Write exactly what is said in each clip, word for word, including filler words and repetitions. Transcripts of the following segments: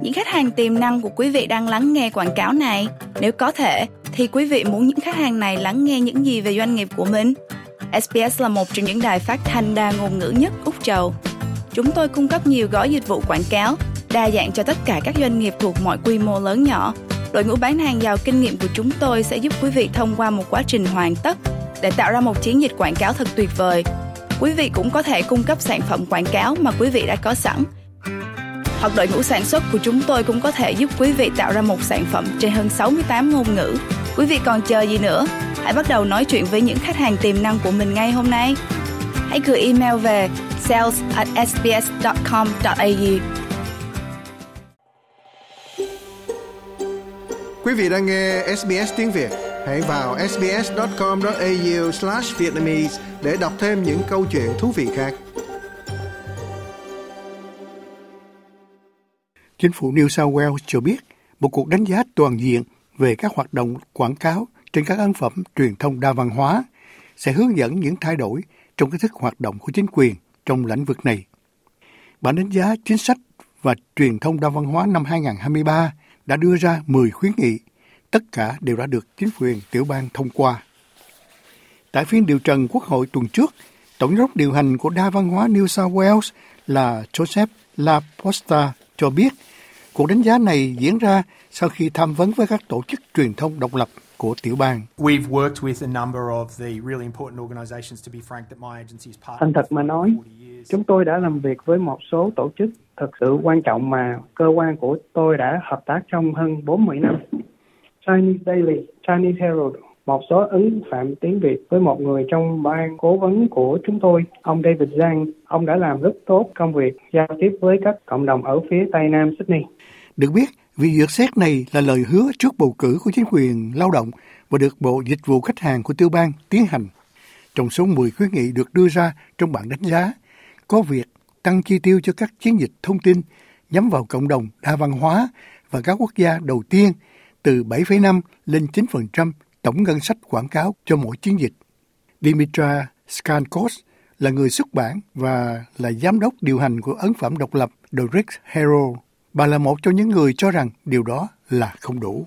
những khách hàng tiềm năng của quý vị đang lắng nghe quảng cáo này? Nếu có thể, thì quý vị muốn những khách hàng này lắng nghe những gì về doanh nghiệp của mình? ét bê ét là một trong những đài phát thanh đa ngôn ngữ nhất Úc Châu. Chúng tôi cung cấp nhiều gói dịch vụ quảng cáo, đa dạng cho tất cả các doanh nghiệp thuộc mọi quy mô lớn nhỏ. Đội ngũ bán hàng giàu kinh nghiệm của chúng tôi sẽ giúp quý vị thông qua một quá trình hoàn tất để tạo ra một chiến dịch quảng cáo thật tuyệt vời. Quý vị cũng có thể cung cấp sản phẩm quảng cáo mà quý vị đã có sẵn. Hoặc đội ngũ sản xuất của chúng tôi cũng có thể giúp quý vị tạo ra một sản phẩm trên hơn sáu mươi tám ngôn ngữ. Quý vị còn chờ gì nữa? Hãy bắt đầu nói chuyện với những khách hàng tiềm năng của mình ngay hôm nay. Hãy gửi email về sales at s b s dot com dot a u. Quý vị đang nghe ét bê ét tiếng Việt. Hãy vào s b s dot com dot a u slash vietnamese để đọc thêm những câu chuyện thú vị khác. Chính phủ New South Wales cho biết một cuộc đánh giá toàn diện về các hoạt động quảng cáo trên các ấn phẩm truyền thông đa văn hóa sẽ hướng dẫn những thay đổi trong cách thức hoạt động của chính quyền trong lĩnh vực này. Bản đánh giá chính sách và truyền thông đa văn hóa năm hai không hai ba đã đưa ra mười khuyến nghị, tất cả đều đã được chính quyền tiểu bang thông qua. Tại phiên điều trần Quốc hội tuần trước, Tổng giám đốc điều hành của đa văn hóa New South Wales là Joseph Laposta cho biết cuộc đánh giá này diễn ra sau khi tham vấn với các tổ chức truyền thông độc lập của tiểu bang. Thành thật mà nói, chúng tôi đã làm việc với một số tổ chức thực sự quan trọng mà cơ quan của tôi đã hợp tác trong hơn bốn mươi năm. Chinese Daily, Chinese Herald, một số ứng phạm tiếng Việt với một người trong ban cố vấn của chúng tôi, ông David Zhang. Ông đã làm rất tốt công việc giao tiếp với các cộng đồng ở phía Tây Nam Sydney. Được biết, việc duyệt xét này là lời hứa trước bầu cử của chính quyền lao động và được Bộ Dịch vụ Khách hàng của tiểu bang tiến hành. Trong số mười khuyến nghị được đưa ra trong bản đánh giá, có việc tăng chi tiêu cho các chiến dịch thông tin nhắm vào cộng đồng đa văn hóa và các quốc gia đầu tiên từ bảy phẩy năm lên chín phần trăm tổng ngân sách quảng cáo cho mỗi chiến dịch. Dimitra Skankos là người xuất bản và là giám đốc điều hành của ấn phẩm độc lập The Rex Herald. Bà là một trong những người cho rằng điều đó là không đủ.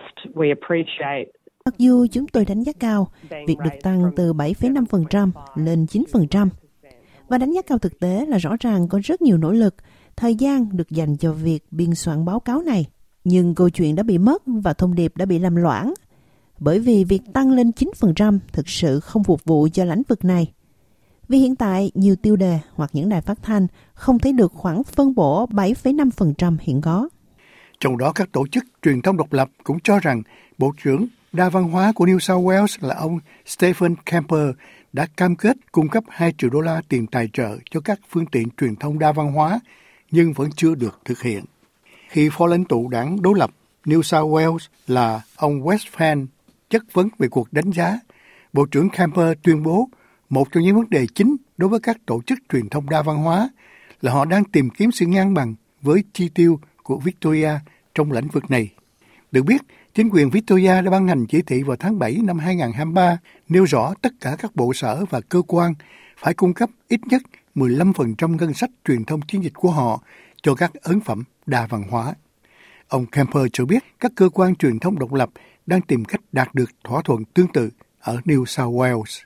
Mặc dù chúng tôi đánh giá cao việc được tăng từ bảy phẩy năm phần trăm lên chín phần trăm, và đánh giá cao thực tế là rõ ràng có rất nhiều nỗ lực, thời gian được dành cho việc biên soạn báo cáo này. Nhưng câu chuyện đã bị mất và thông điệp đã bị làm loãng, bởi vì việc tăng lên chín phần trăm thực sự không phục vụ cho lĩnh vực này. Vì hiện tại, nhiều tiêu đề hoặc những đài phát thanh không thấy được khoản phân bổ bảy phẩy năm phần trăm hiện có. Trong đó, các tổ chức truyền thông độc lập cũng cho rằng Bộ trưởng Đa văn hóa của New South Wales là ông Stephen Camper đã cam kết cung cấp hai triệu đô la tiền tài trợ cho các phương tiện truyền thông đa văn hóa, nhưng vẫn chưa được thực hiện. Khi phó lãnh tụ đảng đối lập New South Wales là ông Westphal chất vấn về cuộc đánh giá, Bộ trưởng Camper tuyên bố một trong những vấn đề chính đối với các tổ chức truyền thông đa văn hóa là họ đang tìm kiếm sự ngang bằng với chi tiêu của Victoria trong lĩnh vực này. Được biết, chính quyền Victoria đã ban hành chỉ thị vào tháng bảy năm hai không hai ba nêu rõ tất cả các bộ sở và cơ quan phải cung cấp ít nhất mười lăm phần trăm ngân sách truyền thông chiến dịch của họ cho các ấn phẩm đa văn hóa. Ông Camper cho biết các cơ quan truyền thông độc lập đang tìm cách đạt được thỏa thuận tương tự ở New South Wales.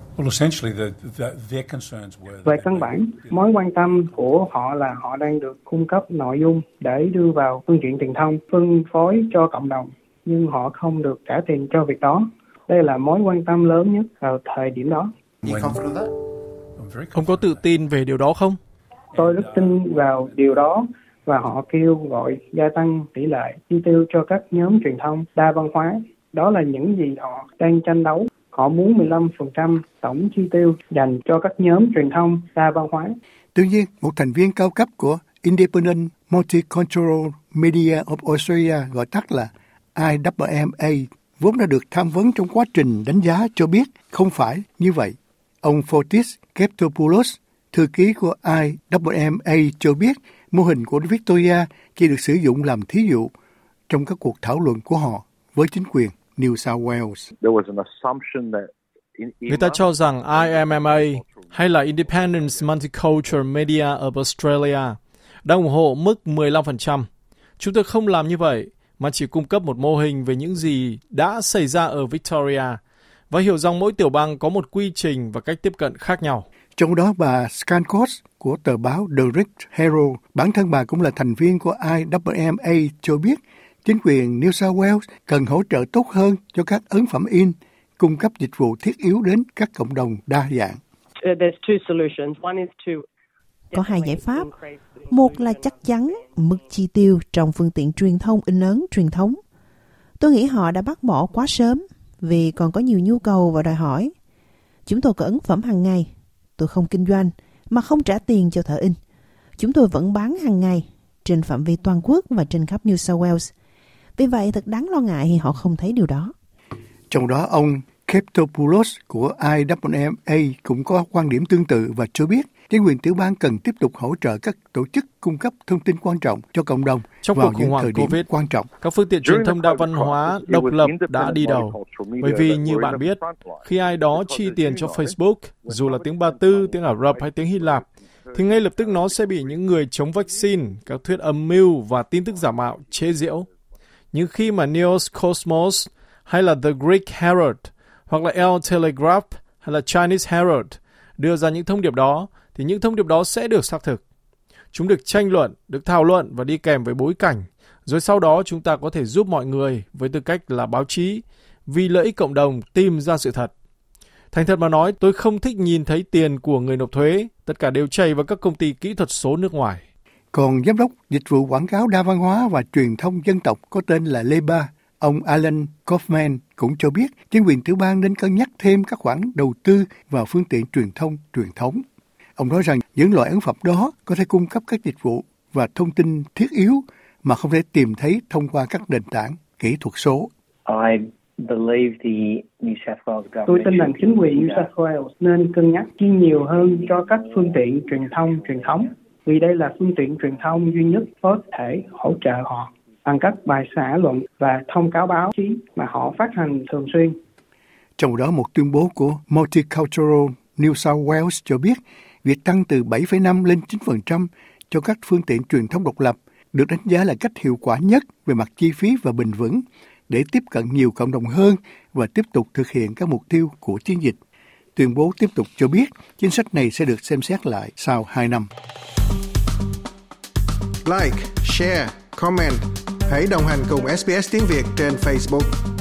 Về căn bản, mối quan tâm của họ là họ đang được cung cấp nội dung để đưa vào phương tiện truyền thông, phân phối cho cộng đồng, nhưng họ không được trả tiền cho việc đó. Đây là mối quan tâm lớn nhất vào thời điểm đó. Ông có tự tin về điều đó không? Tôi rất tin vào điều đó và họ kêu gọi gia tăng tỷ lệ chi tiêu cho các nhóm truyền thông đa văn hóa. Đó là những gì họ đang tranh đấu. Họ muốn mười lăm phần trăm tổng chi tiêu dành cho các nhóm truyền thông đa văn hóa. Tuy nhiên, một thành viên cao cấp của Independent Multicultural Media of Australia, gọi tắt là I M M A, vốn đã được tham vấn trong quá trình đánh giá cho biết không phải như vậy. Ông Fotis Keptopoulos, thư ký của I M M A cho biết mô hình của Victoria chỉ được sử dụng làm thí dụ trong các cuộc thảo luận của họ với chính quyền New South Wales. Người ta cho rằng I M M A hay là Independent Multicultural Media of Australia đang ủng hộ mức mười lăm phần trăm. Chúng tôi không làm như vậy, mà chỉ cung cấp một mô hình về những gì đã xảy ra ở Victoria và hiểu rằng mỗi tiểu bang có một quy trình và cách tiếp cận khác nhau. Trong đó bà Scancott của tờ báo The Red Herald, bản thân bà cũng là thành viên của I M M A, cho biết chính quyền New South Wales cần hỗ trợ tốt hơn cho các ấn phẩm in, cung cấp dịch vụ thiết yếu đến các cộng đồng đa dạng. Có hai giải pháp. Một là chắc chắn mức chi tiêu trong phương tiện truyền thông in ấn truyền thống. Tôi nghĩ họ đã bác bỏ quá sớm vì còn có nhiều nhu cầu và đòi hỏi. Chúng tôi có ấn phẩm hàng ngày. Tôi không kinh doanh mà không trả tiền cho thợ in. Chúng tôi vẫn bán hàng ngày trên phạm vi toàn quốc và trên khắp New South Wales. Vì vậy thật đáng lo ngại khi họ không thấy điều đó. Trong đó ông Keptopoulos của I M M A cũng có quan điểm tương tự và cho biết chính quyền tiểu bang cần tiếp tục hỗ trợ các tổ chức cung cấp thông tin quan trọng cho cộng đồng trong vào cuộc khủng những hoảng thời điểm COVID. quan trọng. Các phương tiện truyền thông đa văn hóa độc lập đã đi đầu. Bởi vì như bạn biết, khi ai đó chi tiền cho Facebook, dù là tiếng Ba Tư, tiếng Ả Rập hay tiếng Hy Lạp, thì ngay lập tức nó sẽ bị những người chống vaccine, các thuyết âm mưu và tin tức giả mạo chế giễu. Nhưng khi mà Neos Cosmos hay là The Greek Herald hoặc là El Telegraph hay là Chinese Herald đưa ra những thông điệp đó, thì những thông điệp đó sẽ được xác thực. Chúng được tranh luận, được thảo luận và đi kèm với bối cảnh. Rồi sau đó chúng ta có thể giúp mọi người với tư cách là báo chí vì lợi ích cộng đồng tìm ra sự thật. Thành thật mà nói, tôi không thích nhìn thấy tiền của người nộp thuế, tất cả đều chảy vào các công ty kỹ thuật số nước ngoài. Còn giám đốc dịch vụ quảng cáo đa văn hóa và truyền thông dân tộc có tên là Labour, ông Alan Kaufman cũng cho biết chính quyền tiểu bang nên cân nhắc thêm các khoản đầu tư vào phương tiện truyền thông truyền thống. Ông nói rằng những loại ấn phẩm đó có thể cung cấp các dịch vụ và thông tin thiết yếu mà không thể tìm thấy thông qua các nền tảng kỹ thuật số. Tôi tin rằng chính quyền New South Wales nên cân nhắc chi nhiều hơn cho các phương tiện truyền thông truyền thống, vì đây là phương tiện truyền thông duy nhất có thể hỗ trợ họ bằng các bài xã luận và thông cáo báo chí mà họ phát hành thường xuyên. Trong đó một tuyên bố của Multicultural New South Wales cho biết việc tăng từ bảy phẩy năm lên chín phần trăm cho các phương tiện truyền thông độc lập được đánh giá là cách hiệu quả nhất về mặt chi phí và bền vững để tiếp cận nhiều cộng đồng hơn và tiếp tục thực hiện các mục tiêu của chiến dịch. Tuyên bố tiếp tục cho biết chính sách này sẽ được xem xét lại sau hai năm. Like, share, comment. Hãy đồng hành cùng ét bê ét Tiếng Việt trên Facebook.